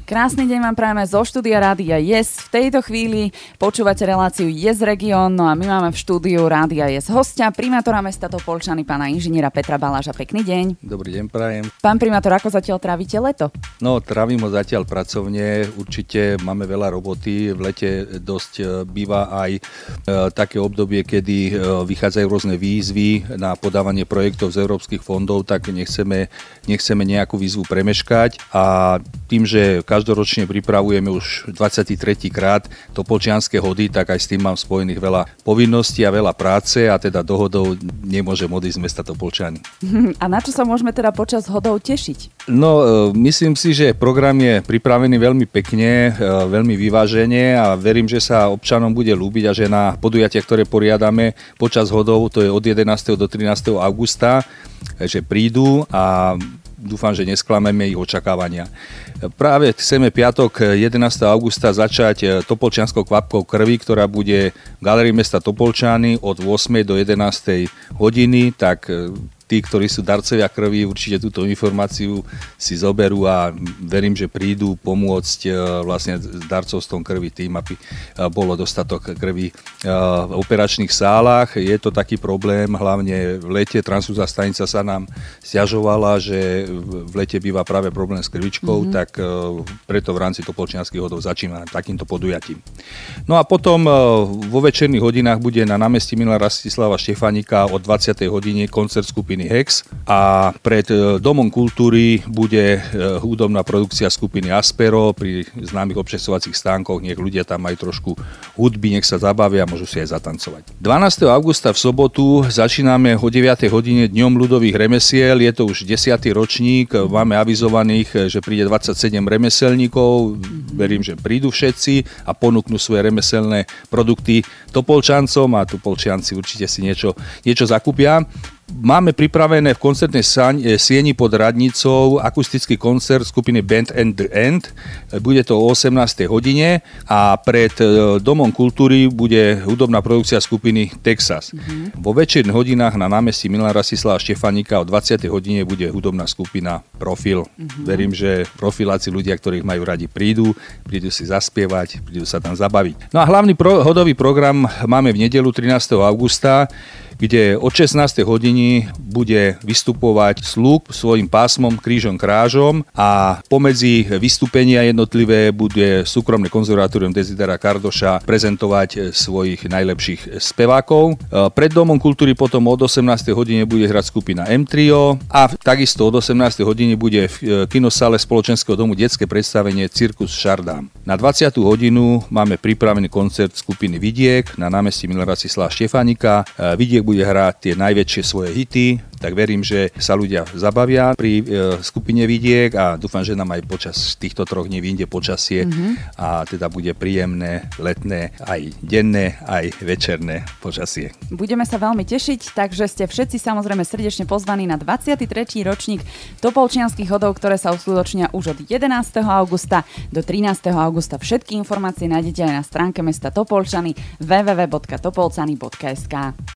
Krásny deň vám prajeme zo štúdia Rádia Yes. V tejto chvíli počúvate reláciu Yes Region, no a my máme v štúdiu Rádia Yes hostia, primátora mesta Topoľčany, pána inžiniera Petra Baláža. Pekný deň. Dobrý deň prajem. Pán primátor, ako zatiaľ trávite leto? No, trávim ho zatiaľ pracovne, určite máme veľa roboty, v lete dosť býva aj také obdobie, kedy vychádzajú rôzne výzvy na podávanie projektov z európskych fondov, tak nechceme nejakú výzvu premeškať a tým, že každoročne pripravujeme už 23. krát Topoľčianske hody, tak aj s tým mám spojených veľa povinností a veľa práce a teda dohodou nemôžem odísť z mesta Topoľčany. A na čo sa môžeme teda počas hodov tešiť? No, myslím si, že program je pripravený veľmi pekne, veľmi vyvážene a verím, že sa občanom bude ľúbiť a že na podujatia, ktoré poriadame počas hodov, to je od 11. do 13. augusta, že prídu a dúfam, že nesklameme ich očakávania. Práve chceme piatok 11. augusta začať Topoľčianskou kvapkou krvi, ktorá bude v Galérii mesta Topoľčany od 8. do 11. hodiny, tak tí, ktorí sú darcovia krvi, určite túto informáciu si zoberú a verím, že prídu pomôcť vlastne darcovstvom krvi tým, aby bolo dostatok krvi v operačných sálach. Je to taký problém, hlavne v lete transfúzna stanica sa nám sťažovala, že v lete býva práve problém s krvičkou, tak preto v rámci Topoľčianskych hodov začíname takýmto podujatím. No a potom vo večerných hodinách bude na námestí Milana Rastislava Štefánika o 20. hodine koncert skupiny Hex a pred Domom kultúry bude hudobná produkcia skupiny Aspero pri známych občerstvovacích stánkoch. Nech ľudia tam majú trošku hudby, nech sa zabavia a môžu si aj zatancovať. 12. augusta v sobotu začíname o 9. hodine Dňom ľudových remesiel. Je to už 10. ročník. Máme avizovaných, že príde 27 remeselníkov. Verím, že prídu všetci a ponúknú svoje remeselné produkty Topoľčancom a Topoľčianci určite si niečo zakúpia. Máme pripravené v koncertnej sieni pod radnicou akustický koncert skupiny Band and the End. Bude to o 18. hodine a pred Domom kultúry bude hudobná produkcia skupiny Texas. Vo večerných hodinách na námestí Milana Rastislava Štefánika o 20. hodine bude hudobná skupina Profil. Verím, že profiláci, ľudia, ktorých majú radi, prídu si zaspievať, prídu sa tam zabaviť. No a hlavný hodový program máme v nedeľu 13. augusta, kde od 16. hodiny bude vystupovať slúg svojím pásmom krížom krážom a pomedzi vystúpenia jednotlivé bude súkromné konzervatórium Desidera Kardoša prezentovať svojich najlepších spevákov. Pred Domom kultúry potom od 18. hodine bude hrať skupina M-Trio a takisto od 18. hodiny bude v kinosále Spoločenského domu detské predstavenie Cirkus Šardám. Na 20. hodinu máme pripravený koncert skupiny Vidiek na námestí Milana Rastislava Štefánika. Vidiek bude hrať tie najväčšie svoje hity, tak verím, že sa ľudia zabavia pri skupine Vidiek a dúfam, že nám aj počas týchto 3 dní vyjde počasie a teda bude príjemné, letné, aj denné, aj večerné počasie. Budeme sa veľmi tešiť, takže ste všetci samozrejme srdečne pozvaní na 23. ročník Topoľčianskych hodov, ktoré sa uskutočnia už od 11. augusta do 13. augusta. Všetky informácie nájdete aj na stránke mesta Topoľčany www.topolcany.sk.